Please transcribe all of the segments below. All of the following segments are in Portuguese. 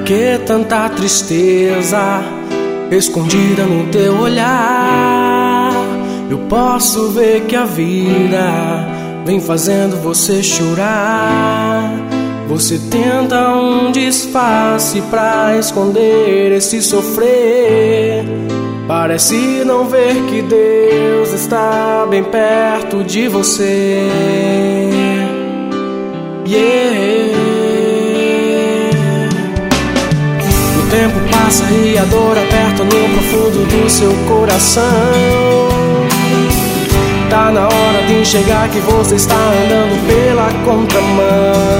que tanta tristeza escondida no teu olhar? Eu posso ver que a vida vem fazendo você chorar. Você tenta um disfarce pra esconder esse sofrer. Parece não ver que Deus está bem perto de você. O tempo passa e a dor aperta no profundo do seu coração. Tá na hora de enxergar que você está andando pela contramão.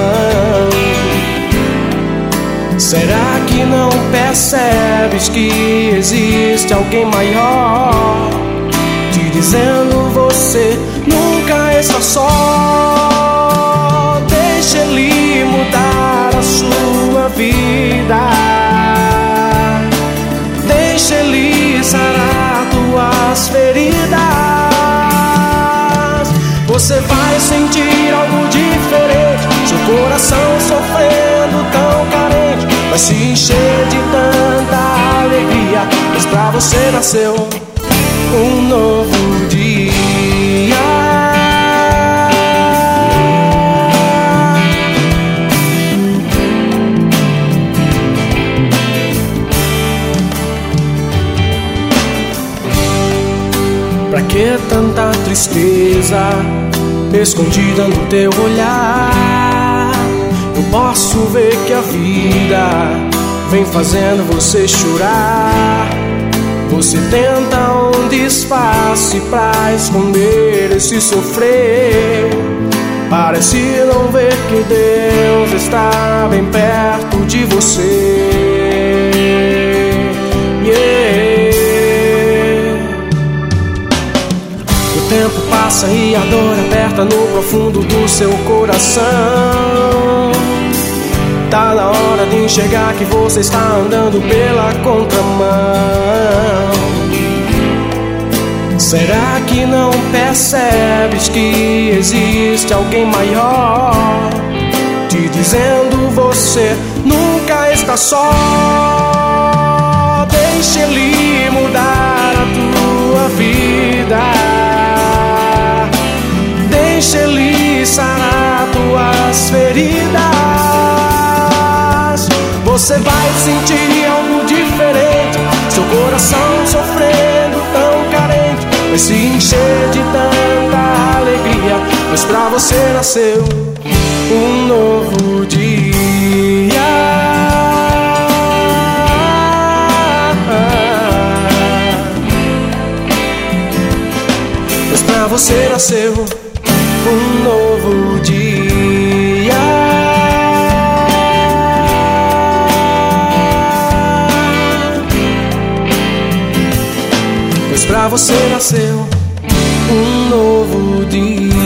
Será que não percebes que existe alguém maior te dizendo você nunca está só? Deixa ele mudar a sua vida. Deixa ele sarar tuas feridas. Você vai sentir algo diferente. Seu coração sofrendo tão carente vai se encher de tanta alegria, pois pra você nasceu um novo dia. Pra que tanta tristeza escondida no teu olhar? Eu posso ver que a vida vem fazendo você chorar. Você tenta um disfarce pra esconder esse sofrer. Parece não ver que Deus está bem perto de você. O tempo passa e a dor aperta no profundo do seu coração. Tá na hora de enxergar que você está andando pela contramão. Será que não percebes que existe alguém maior te dizendo você nunca está só? Deixa ele mudar a tua vida. Deixa ele sarar tuas feridas. Você vai sentir algo diferente. Seu coração sofrendo tão carente vai se encher de tanta alegria, pois pra você nasceu um novo dia. Pois pra você nasceu um novo dia. Pois pra você nasceu um novo dia.